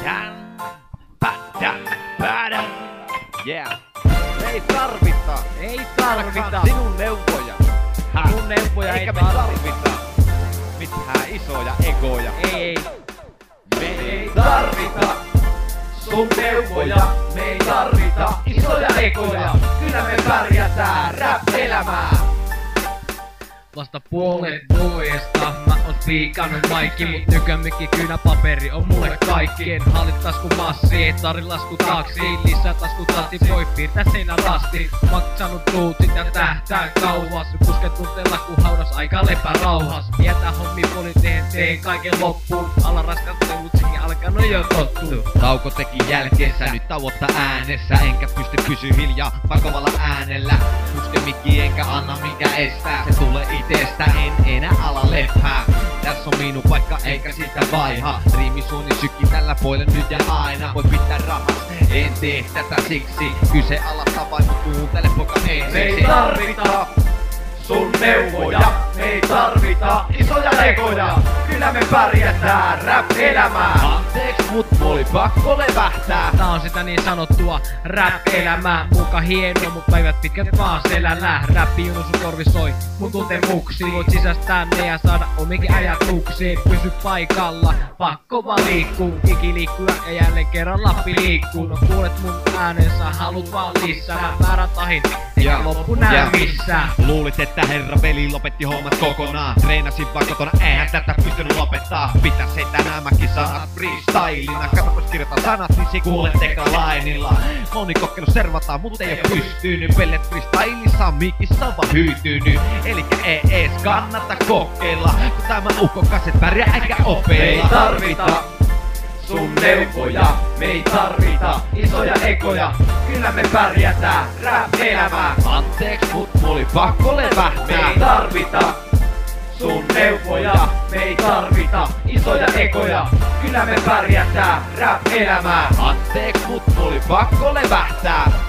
Yeah. Ei tarvita. Ei tarvita. Sinun neuvoja. Mun neuvoja ei Eikä me tarvita. mitään isoja egoja. Ei. Me ei tarvita sun neuvoja. Me ei tarvita isoja egoja. Kyllä me pärjätään rap-elämää. Vasta puolet vuodesta mä oon spiikannut kaikki, mut nykyämminkin kynäpaperi on mulle kaikkien. Hallit tasku massi, tarin lasku taksi, lisää tasku tatti, voi piirtää seinän rasti. Maksanut tuutit ja tähtään kauas, pusken tunteella kun haudas aika lepää rauhas. Jätä hommi poliittehen, teen kaiken loppuun, ala raskastelut sekin alkanut jo tottuu. Tauko teki jälkeensä, nyt tauottaa äänessä. Enkä pysy hiljaa pakovalla äänellä. Puske mikki enkä anna minkä estää. Se tulee itestä, en enää ala leppää. Tässä on minun paikka eikä sitä vaiha. Riimisuuni sykki tällä puolella nyt ja aina. Voi pitää rahas, en tee tätä siksi. Kyse alasta vain mut kuuntele poika ensiksi. Me ei tarvita sun neuvoja. Me ei tarvita isoja egoja. Kyllä me pärjätään rap-elämää. Anteeks mut oli pakko levähtää. Tää on sitä niin sanottua rap-elämää. Muka hienoa, mut päivät pitkät vaan selällä. Räppi junu sun korvi soi mun tuntemuksiin. Voit sisästää ne ja saada omikin ajatuksiin. Pysy paikalla, pakko vaan liikkuu. Kiki liikkuu ja jälleen kerran Lappi liikkuu. No kuulet mun äänensä, haluut vaan lisää. Väärän tahin, eikä loppu näy missään. Luulit että herra veli lopetti hommat kokonaan. Treenasin vaan kotona, eihän tätä pystynyt lopettaa. Pitäis heittää nämäkin sanat freestylina. Katsopas kirjoitan sanat, niin si kuulen tekralainilla. Moni kokenut servataan, mut ei oo pystynyt. Pellet freestylissa mikissa on vaan hyytynyt. Elikkä ei ees kannata kokeilla, kun tämä ukko kaset pärjää eikä opeilla. Me ei tarvita sun neuvoja, me ei tarvita isoja egoja. Kyllä me pärjätään rap-elämää. Anteeks mut oli pakko levähtää. Me ei tarvita sun neuvoja, me ei tarvita isoja egoja. Kyllä me pärjätään rap-elämää. Anteeks mut oli pakko levähtää.